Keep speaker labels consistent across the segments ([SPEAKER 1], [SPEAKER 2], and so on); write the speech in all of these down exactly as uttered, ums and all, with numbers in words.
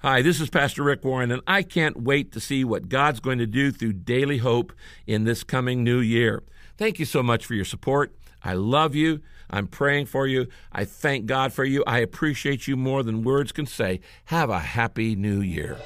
[SPEAKER 1] Hi, this is Pastor Rick Warren, and I can't wait to see what God's going to do through Daily Hope in this coming new year. Thank you so much for your support. I love you. I'm praying for you. I thank God for you. I appreciate you more than words can say. Have a happy new year.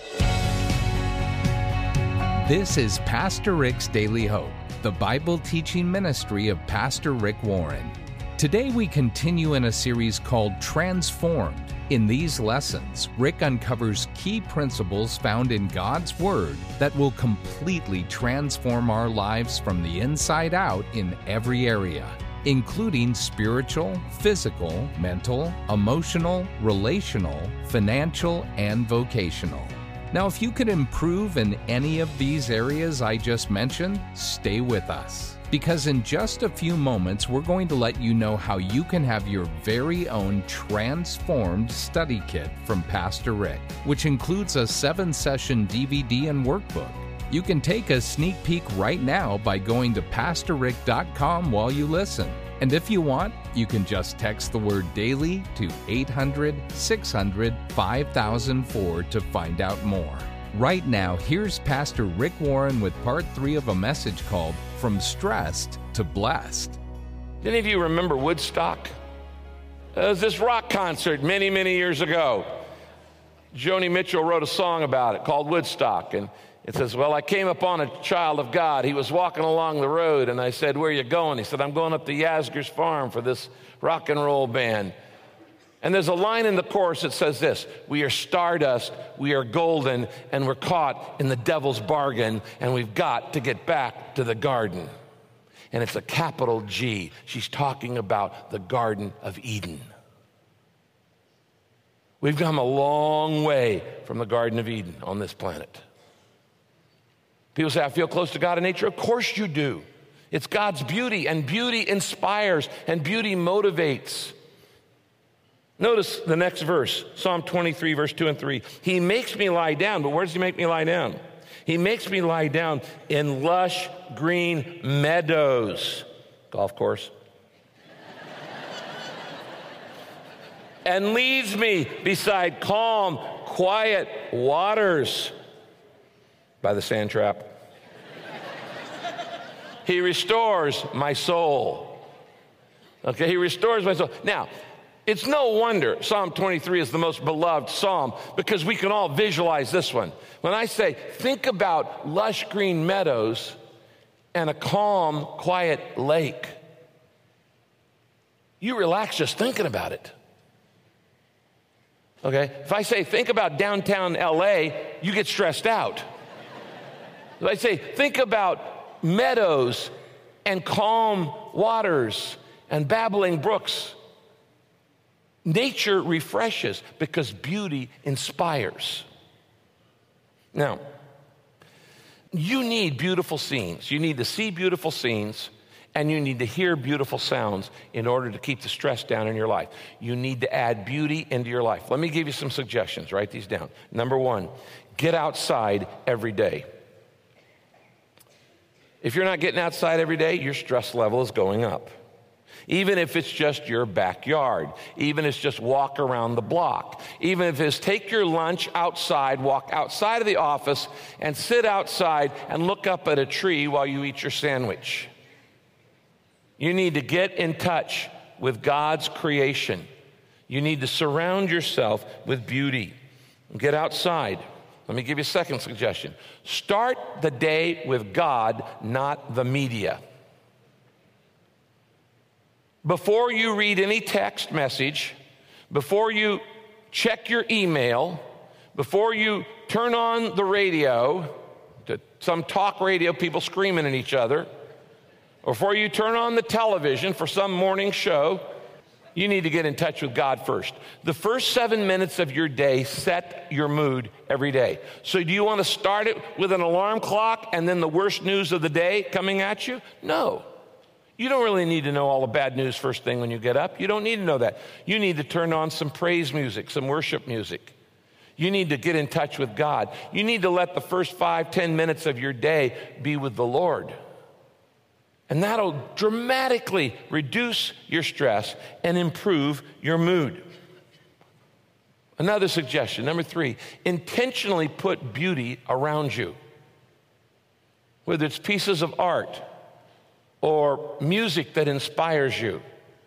[SPEAKER 2] This is Pastor Rick's Daily Hope, the Bible teaching ministry of Pastor Rick Warren. Today we continue in a series called Transformed. In these lessons, Rick uncovers key principles found in God's Word that will completely transform our lives from the inside out in every area, including spiritual, physical, mental, emotional, relational, financial, and vocational. Now, if you could improve in any of these areas I just mentioned, stay with us. Because in just a few moments, we're going to let you know how you can have your very own transformed study kit from Pastor Rick, which includes a seven-session D V D and workbook. You can take a sneak peek right now by going to pastor rick dot com while you listen. And if you want, you can just text the word DAILY to eight hundred, six hundred, five thousand four to find out more. Right now, here's Pastor Rick Warren with part three of a message called From Stressed to Blessed.
[SPEAKER 1] Any of you remember Woodstock? There was this rock concert many, many years ago. Joni Mitchell wrote a song about it called Woodstock, and it says, well, I came upon a child of God. He was walking along the road, and I said, where are you going? He said, I'm going up to Yasgur's farm for this rock and roll band. And there's a line in the chorus that says this, we are stardust, we are golden, and we're caught in the devil's bargain, and we've got to get back to the garden. And it's a capital G. She's talking about the Garden of Eden. We've come a long way from the Garden of Eden on this planet. People say, I feel close to God in nature. Of course you do. It's God's beauty, and beauty inspires, and beauty motivates. Notice the next verse, Psalm twenty-three, verse two and three. He makes me lie down, but where does he make me lie down? He makes me lie down in lush green meadows. Golf course. And leads me beside calm, quiet waters. By the sand trap. He restores my soul. Okay, he restores my soul. Now, it's no wonder Psalm twenty-three is the most beloved psalm because we can all visualize this one. When I say, think about lush green meadows and a calm, quiet lake, you relax just thinking about it. Okay? If I say, think about downtown L A, you get stressed out. If I say, think about meadows and calm waters and babbling brooks, nature refreshes because beauty inspires. Now, you need beautiful scenes. You need to see beautiful scenes, and you need to hear beautiful sounds in order to keep the stress down in your life. You need to add beauty into your life. Let me give you some suggestions. Write these down. Number one, get outside every day. If you're not getting outside every day, your stress level is going up. Even if it's just your backyard, even if it's just walk around the block, even if it's take your lunch outside, walk outside of the office, and sit outside and look up at a tree while you eat your sandwich. You need to get in touch with God's creation. You need to surround yourself with beauty. Get outside. Let me give you a second suggestion. Start the day with God, not the media. Before you read any text message, before you check your email, before you turn on the radio, to some talk radio, people screaming at each other, or before you turn on the television for some morning show, you need to get in touch with God first. The first seven minutes of your day set your mood every day. So do you want to start it with an alarm clock and then the worst news of the day coming at you? No. You don't really need to know all the bad news first thing when you get up. You don't need to know that. You need to turn on some praise music, some worship music. You need to get in touch with God. You need to let the first five, ten minutes of your day be with the Lord. And that'll dramatically reduce your stress and improve your mood. Another suggestion, number three, intentionally put beauty around you. Whether it's pieces of art or music that inspires you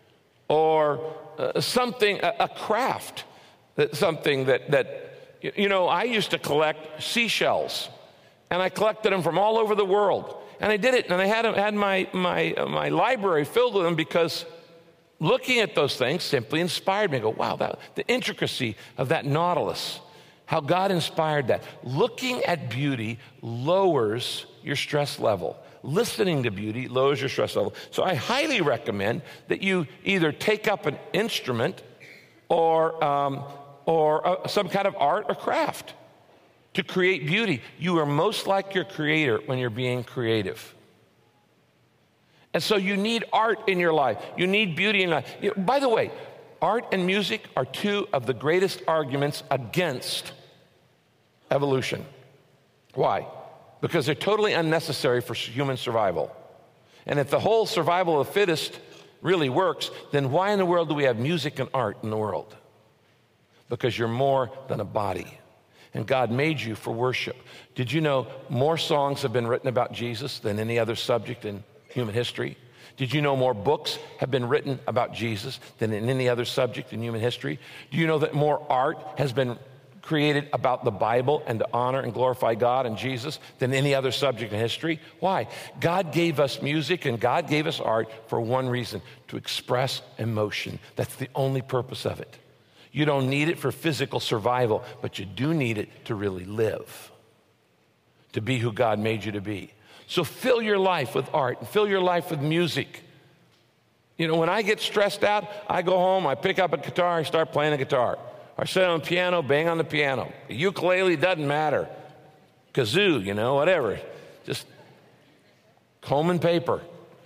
[SPEAKER 1] or uh, something, a, a craft, that something that, that, you know, I used to collect seashells, and I collected them from all over the world. And I did it, and I had, had my, my, uh, my library filled with them because looking at those things simply inspired me. I go, wow, that, the intricacy of that nautilus, how God inspired that. Looking at beauty lowers your stress level. Listening to beauty lowers your stress level. So I highly recommend that you either take up an instrument or, um, or uh, some kind of art or craft to create beauty. You are most like your creator when you're being creative. And so you need art in your life. You need beauty in your life. You know, by the way, art and music are two of the greatest arguments against evolution. Why? Because they're totally unnecessary for human survival. And if the whole survival of the fittest really works, then why in the world do we have music and art in the world? Because you're more than a body. And God made you for worship. Did you know more songs have been written about Jesus than any other subject in human history? Did you know more books have been written about Jesus than in any other subject in human history? Do you know that more art has been created about the Bible and to honor and glorify God and Jesus than any other subject in history? Why? God gave us music and God gave us art for one reason: to express emotion. That's the only purpose of it. You don't need it for physical survival, but you do need it to really live, to be who God made you to be. So fill your life with art and fill your life with music. You know, when I get stressed out, I go home, I pick up a guitar, I start playing the guitar. Or sit on the piano, bang on the piano. The ukulele doesn't matter. Kazoo, you know, whatever. Just comb and paper.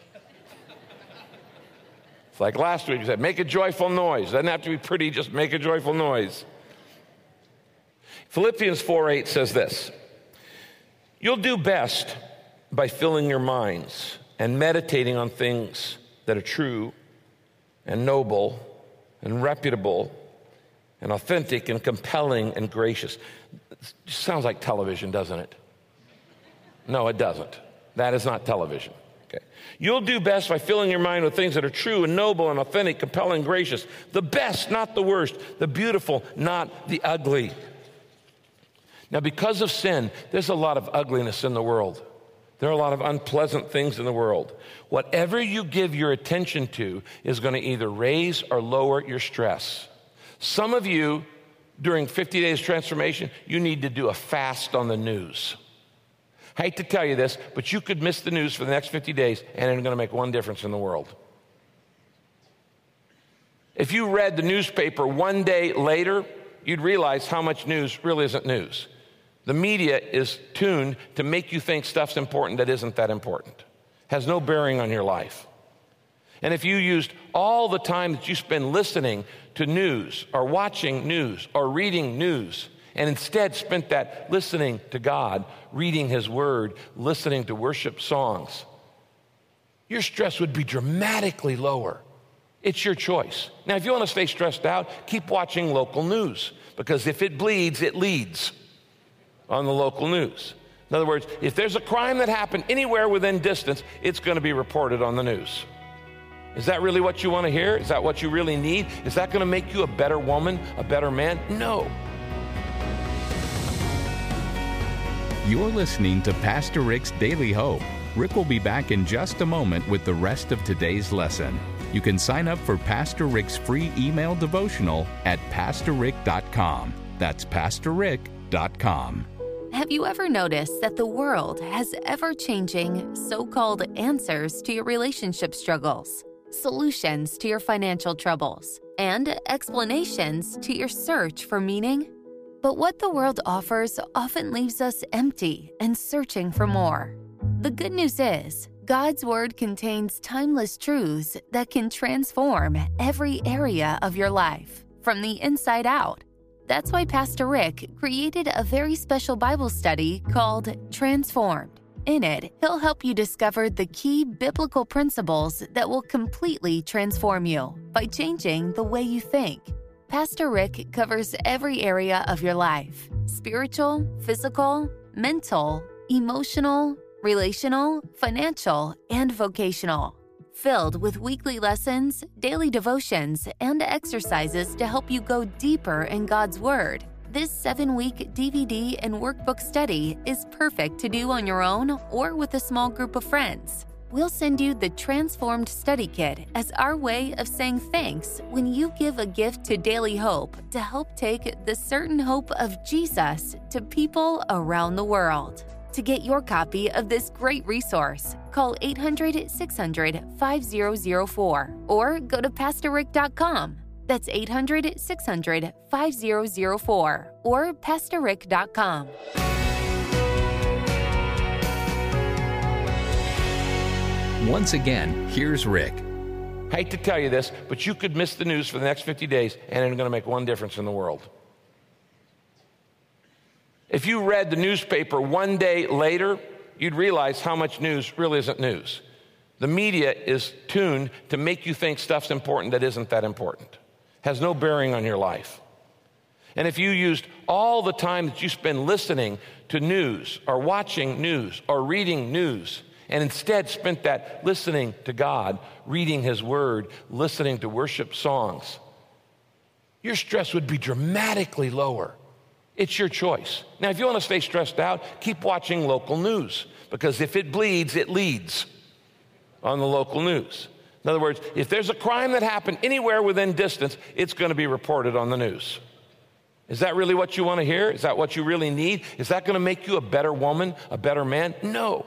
[SPEAKER 1] It's like last week, you said, make a joyful noise. Doesn't have to be pretty, just make a joyful noise. Philippians four eight says this: you'll do best by filling your minds and meditating on things that are true and noble and reputable and authentic and compelling and gracious. It sounds like television, doesn't it? No, it doesn't. That is not television. Okay. You'll do best by filling your mind with things that are true and noble and authentic, compelling, gracious. The best, not the worst. The beautiful, not the ugly. Now, because of sin, there's a lot of ugliness in the world. There are a lot of unpleasant things in the world. Whatever you give your attention to is going to either raise or lower your stress. Some of you, during fifty days transformation, you need to do a fast on the news. I hate to tell you this, but you could miss the news for the next fifty days, and it's going to make one difference in the world. If you read the newspaper one day later, you'd realize how much news really isn't news. The media is tuned to make you think stuff's important that isn't that important. Has no bearing on your life. And if you used all the time that you spend listening to news or watching news or reading news, and instead spent that listening to God, reading His Word, listening to worship songs, your stress would be dramatically lower. It's your choice. Now, if you want to stay stressed out, keep watching local news, because if it bleeds, it leads on the local news. In other words, if there's a crime that happened anywhere within distance, it's going to be reported on the news. Is that really what you want to hear? Is that what you really need? Is that going to make you a better woman, a better man? No.
[SPEAKER 2] You're listening to Pastor Rick's Daily Hope. Rick will be back in just a moment with the rest of today's lesson. You can sign up for Pastor Rick's free email devotional at pastor rick dot com. That's pastor rick dot com.
[SPEAKER 3] Have you ever noticed that the world has ever-changing so-called answers to your relationship struggles, solutions to your financial troubles, and explanations to your search for meaning? But what the world offers often leaves us empty and searching for more. The good news is, God's Word contains timeless truths that can transform every area of your life, from the inside out. That's why Pastor Rick created a very special Bible study called Transformed. In it, he'll help you discover the key biblical principles that will completely transform you by changing the way you think. Pastor Rick covers every area of your life: spiritual, physical, mental, emotional, relational, financial, and vocational. Filled with weekly lessons, daily devotions, and exercises to help you go deeper in God's Word, this seven-week D V D and workbook study is perfect to do on your own or with a small group of friends. We'll send you the Transformed Study Kit as our way of saying thanks when you give a gift to Daily Hope to help take the certain hope of Jesus to people around the world. To get your copy of this great resource, call eight hundred, six hundred, five thousand four or go to pastor rick dot com. That's eight hundred, six hundred, five thousand four or pastor rick dot com.
[SPEAKER 2] Once again, here's Rick.
[SPEAKER 1] I hate to tell you this, but you could miss the news for the next fifty days and it's going to make one difference in the world. If you read the newspaper one day later, you'd realize how much news really isn't news. The media is tuned to make you think stuff's important that isn't that important. Has no bearing on your life. And if you used all the time that you spend listening to news or watching news or reading news, and instead spent that listening to God, reading His Word, listening to worship songs, your stress would be dramatically lower. It's your choice. Now, if you want to stay stressed out, keep watching local news, because if it bleeds, it leads on the local news. In other words, if there's a crime that happened anywhere within distance, it's going to be reported on the news. Is that really what you want to hear? Is that what you really need? Is that going to make you a better woman, a better man? No.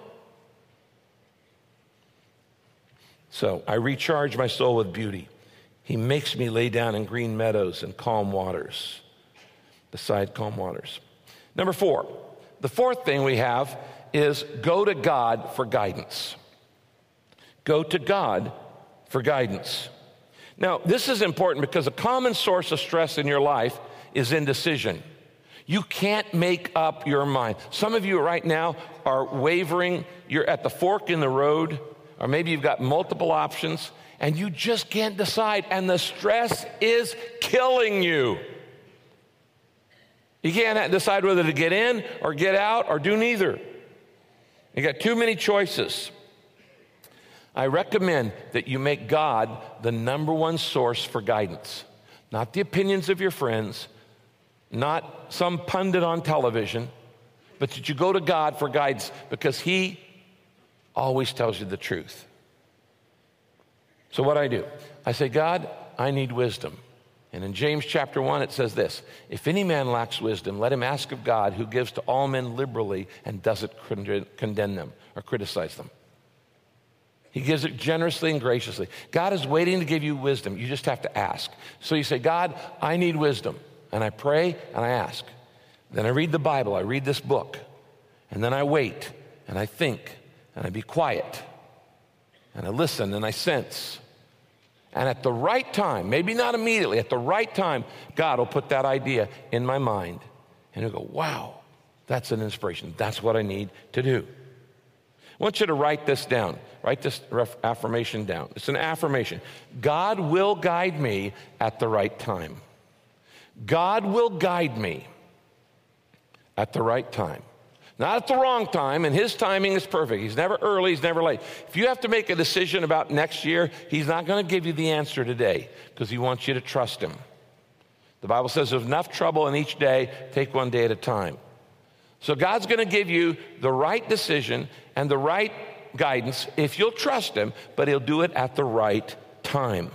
[SPEAKER 1] So I recharge my soul with beauty. He makes me lay down in green meadows and calm waters, beside calm waters. Number four, the fourth thing we have is go to God for guidance. Go to God for guidance. Now, this is important because a common source of stress in your life is indecision. You can't make up your mind. Some of you right now are wavering. You're at the fork in the road. Or maybe you've got multiple options and you just can't decide, and the stress is killing you. You can't decide whether to get in or get out or do neither. You got too many choices. I recommend that you make God the number one source for guidance, not the opinions of your friends, not some pundit on television, but that you go to God for guidance, because He always tells you the truth. So what I do, I say, God, I need wisdom. And in James chapter one, it says this: if any man lacks wisdom, let him ask of God, who gives to all men liberally and doesn't condemn them or criticize them. He gives it generously and graciously. God is waiting to give you wisdom. You just have to ask. So you say, God, I need wisdom. And I pray and I ask. Then I read the Bible. I read this book. And then I wait and I think. And I be quiet, and I listen, and I sense. And at the right time, maybe not immediately, at the right time, God will put that idea in my mind. And you'll go, wow, that's an inspiration. That's what I need to do. I want you to write this down. Write this affirmation down. It's an affirmation. God will guide me at the right time. God will guide me at the right time. Not at the wrong time, and His timing is perfect. He's never early, He's never late. If you have to make a decision about next year, He's not going to give you the answer today, because He wants you to trust Him. The Bible says there's enough trouble in each day, take one day at a time. So God's going to give you the right decision and the right guidance if you'll trust Him, but He'll do it at the right time.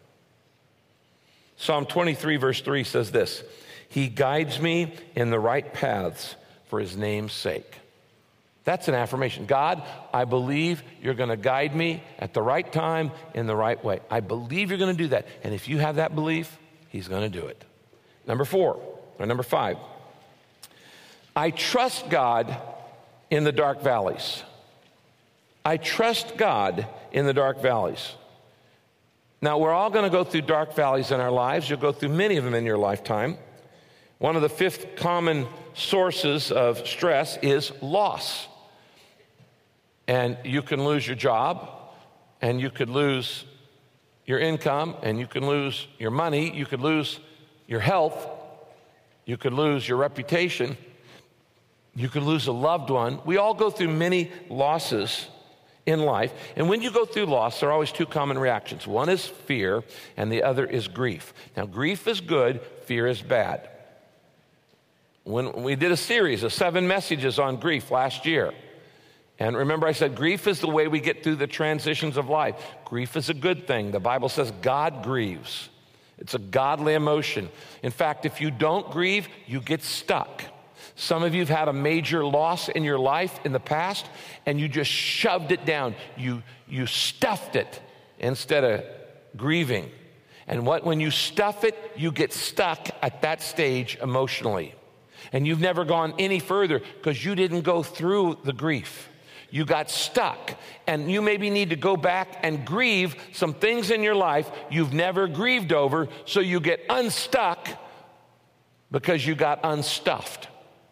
[SPEAKER 1] Psalm twenty-three verse three says this: He guides me in the right paths for His name's sake. That's an affirmation. God, I believe you're going to guide me at the right time in the right way. I believe you're going to do that. And if you have that belief, He's going to do it. Number four, or number five, I trust God in the dark valleys. I trust God in the dark valleys. Now, we're all going to go through dark valleys in our lives. You'll go through many of them in your lifetime. One of the fifth common sources of stress is loss. And you can lose your job, and you could lose your income, and you can lose your money, you could lose your health. You could lose your reputation. You could lose a loved one. We all go through many losses in life. And when you go through loss, there are always two common reactions. One is fear, and the other is grief. Now, grief is good, fear is bad. When we did a series of seven messages on grief last year, and remember I said grief is the way we get through the transitions of life. Grief is a good thing. The Bible says God grieves. It's a godly emotion. In fact, if you don't grieve, you get stuck. Some of you have had a major loss in your life in the past, and you just shoved it down. You, you stuffed it instead of grieving. And what, when you stuff it, you get stuck at that stage emotionally. And you've never gone any further because you didn't go through the grief. You got stuck. And you maybe need to go back and grieve some things in your life you've never grieved over, so you get unstuck because you got unstuffed.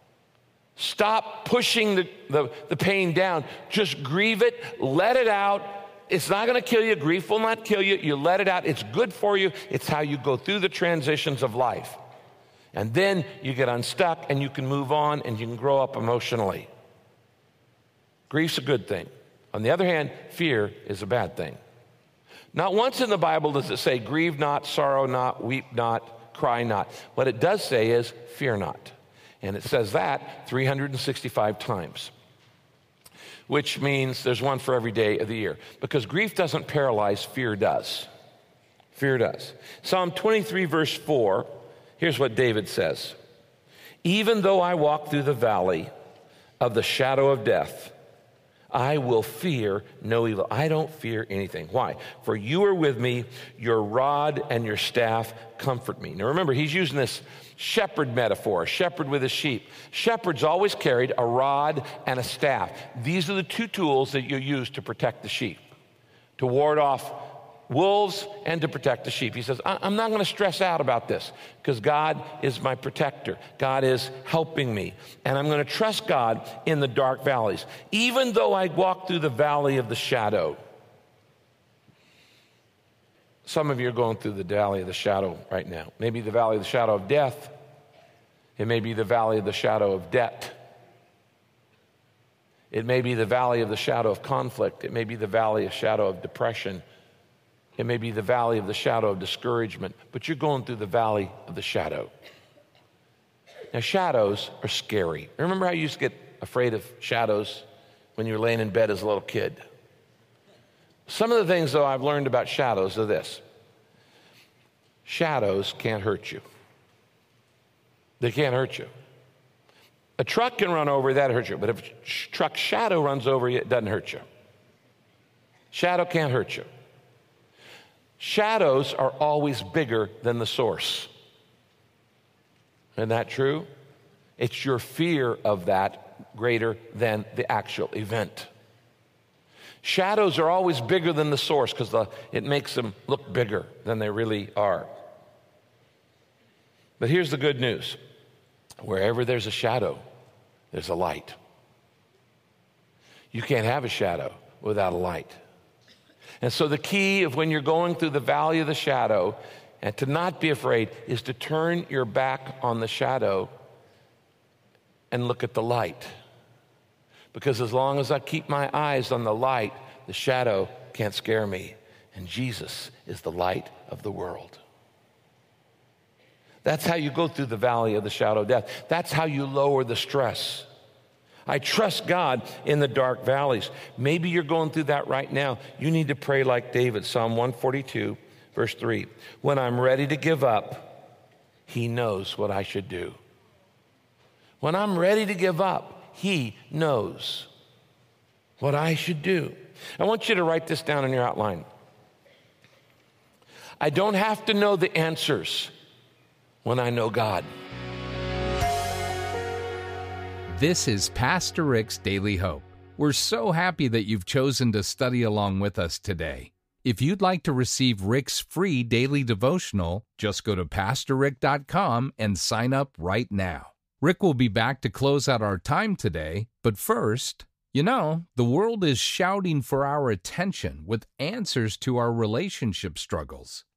[SPEAKER 1] Stop pushing the, the, the pain down. Just grieve it, let it out. It's not going to kill you. Grief will not kill you. You let it out. It's good for you. It's how you go through the transitions of life. And then you get unstuck and you can move on and you can grow up emotionally. Grief's a good thing. On the other hand, fear is a bad thing. Not once in the Bible does it say, grieve not, sorrow not, weep not, cry not. What it does say is, fear not. And it says that three hundred sixty-five times, which means there's one for every day of the year. Because grief doesn't paralyze, fear does. Fear does. Psalm twenty-three, verse four, here's what David says. Even though I walk through the valley of the shadow of death, I will fear no evil. I don't fear anything. Why? For you are with me, your rod and your staff comfort me. Now remember, he's using this shepherd metaphor, a shepherd with a sheep. Shepherds always carried a rod and a staff. These are the two tools that you use to protect the sheep, to ward off wolves and to protect the sheep. He says, I'm not going to stress out about this because God is my protector. God is helping me. And I'm going to trust God in the dark valleys. Even though I walk through the valley of the shadow. Some of you are going through the valley of the shadow right now. Maybe the valley of the shadow of death. It may be the valley of the shadow of debt. It may be the valley of the shadow of conflict. It may be the valley of shadow of depression. It may be the valley of the shadow of discouragement, but you're going through the valley of the shadow. Now, shadows are scary. Remember how you used to get afraid of shadows when you were laying in bed as a little kid? Some of the things, though, I've learned about shadows are this. Shadows can't hurt you. They can't hurt you. A truck can run over you, that hurts you, but if a truck shadow runs over you, it doesn't hurt you. Shadow can't hurt you. Shadows are always bigger than the source. Isn't that true? It's your fear of that greater than the actual event. Shadows are always bigger than the source because the, it makes them look bigger than they really are. But here's the good news. Wherever there's a shadow, there's a light. You can't have a shadow without a light. And so the key of when you're going through the valley of the shadow and to not be afraid is to turn your back on the shadow and look at the light. Because as long as I keep my eyes on the light, the shadow can't scare me. And Jesus is the light of the world. That's how you go through the valley of the shadow of death. That's how you lower the stress. I trust God in the dark valleys. Maybe you're going through that right now. You need to pray like David, Psalm one forty-two, verse three. When I'm ready to give up, he knows what I should do. When I'm ready to give up, he knows what I should do. I want you to write this down in your outline. I don't have to know the answers when I know God.
[SPEAKER 2] This is Pastor Rick's Daily Hope. We're so happy that you've chosen to study along with us today. If you'd like to receive Rick's free daily devotional, just go to pastor rick dot com and sign up right now. Rick will be back to close out our time today, but first, you know, the world is shouting for our attention with answers to our relationship struggles.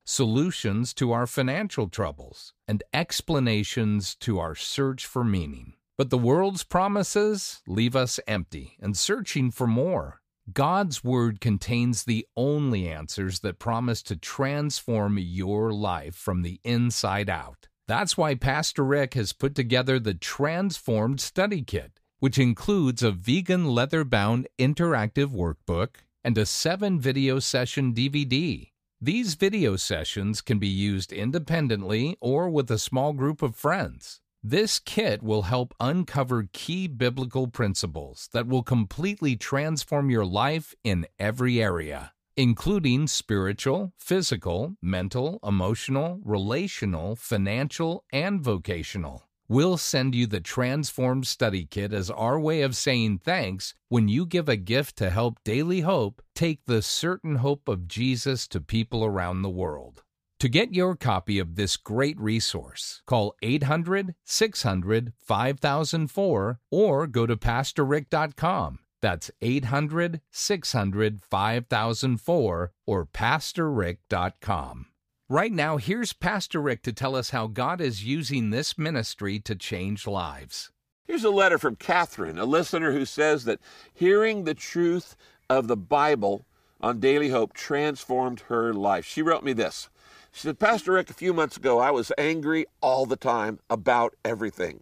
[SPEAKER 2] solutions to our financial troubles, and explanations to our search for meaning. But the world's promises leave us empty and searching for more. God's Word contains the only answers that promise to transform your life from the inside out. That's why Pastor Rick has put together the Transformed Study Kit, which includes a vegan leather-bound interactive workbook and a seven-video session D V D. These video sessions can be used independently or with a small group of friends. This kit will help uncover key biblical principles that will completely transform your life in every area, including spiritual, physical, mental, emotional, relational, financial, and vocational. We'll send you the Transformed Study Kit as our way of saying thanks when you give a gift to help Daily Hope take the certain hope of Jesus to people around the world. To get your copy of this great resource, call eight hundred, six hundred, five thousand four or go to pastor rick dot com. That's eight hundred, six hundred, five thousand four or pastor rick dot com. Right now, here's Pastor Rick to tell us how God is using this ministry to change lives.
[SPEAKER 4] Here's a letter from Catherine, a listener who says that hearing the truth of the Bible on Daily Hope transformed her life. She wrote me this. She said, Pastor Rick, a few months ago, I was angry all the time about everything.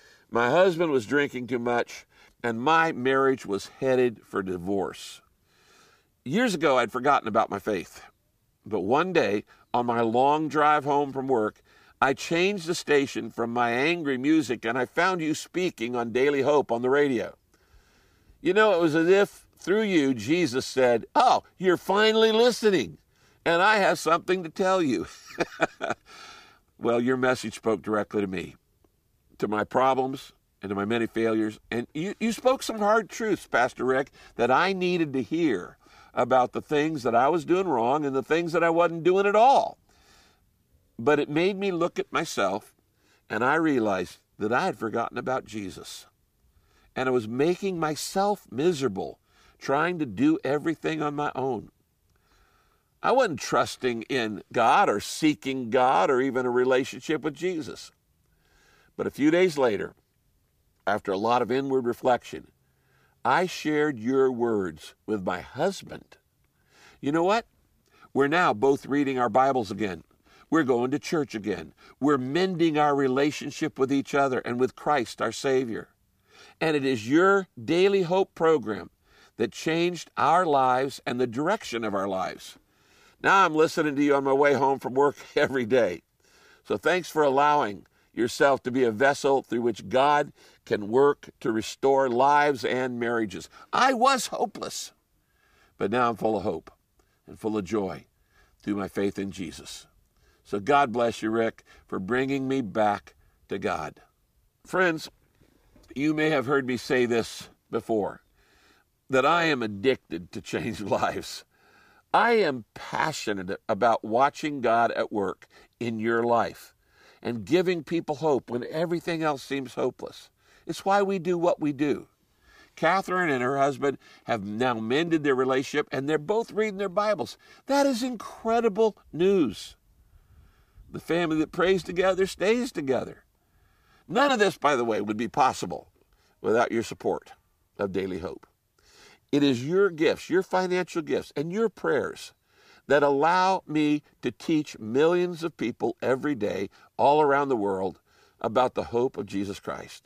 [SPEAKER 4] My husband was drinking too much, and my marriage was headed for divorce. Years ago, I'd forgotten about my faith. But one day, on my long drive home from work, I changed the station from my angry music, and I found you speaking on Daily Hope on the radio. You know, it was as if, through you, Jesus said, oh, you're finally listening. And I have something to tell you. Well, your message spoke directly to me, to my problems, and to my many failures. And you, you spoke some hard truths, Pastor Rick, that I needed to hear about the things that I was doing wrong and the things that I wasn't doing at all. But it made me look at myself, and I realized that I had forgotten about Jesus. And I was making myself miserable, trying to do everything on my own. I wasn't trusting in God or seeking God or even a relationship with Jesus. But a few days later, after a lot of inward reflection, I shared your words with my husband. You know what? We're now both reading our Bibles again. We're going to church again. We're mending our relationship with each other and with Christ, our Savior. And it is your Daily Hope program that changed our lives and the direction of our lives. Now I'm listening to you on my way home from work every day. So thanks for allowing yourself to be a vessel through which God can work to restore lives and marriages. I was hopeless, but now I'm full of hope and full of joy through my faith in Jesus. So God bless you, Rick, for bringing me back to God. Friends, you may have heard me say this before, that I am addicted to change lives. I am passionate about watching God at work in your life and giving people hope when everything else seems hopeless. It's why we do what we do. Catherine and her husband have now mended their relationship, and they're both reading their Bibles. That is incredible news. The family that prays together stays together. None of this, by the way, would be possible without your support of Daily Hope. It is your gifts, your financial gifts, and your prayers that allow me to teach millions of people every day all around the world about the hope of Jesus Christ.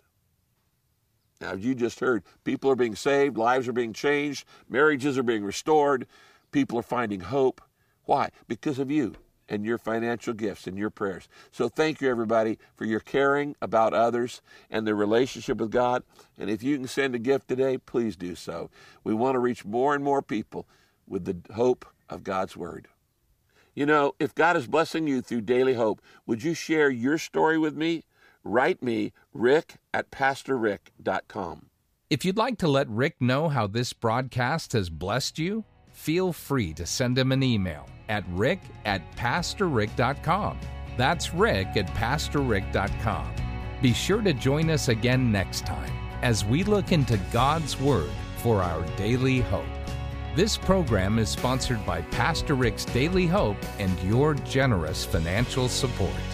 [SPEAKER 4] Now, as you just heard, people are being saved, lives are being changed, marriages are being restored, people are finding hope. Why? Because of you and your financial gifts and your prayers. So thank you, everybody, for your caring about others and their relationship with God. And if you can send a gift today, please do so. We want to reach more and more people with the hope of God's Word. You know, if God is blessing you through Daily Hope, would you share your story with me? Write me, rick at pastor rick dot com.
[SPEAKER 2] If you'd like to let Rick know how this broadcast has blessed you, feel free to send him an email at rick at pastor rick dot com. That's rick at pastor rick dot com. Be sure to join us again next time as we look into God's Word for our daily hope. This program is sponsored by Pastor Rick's Daily Hope and your generous financial support.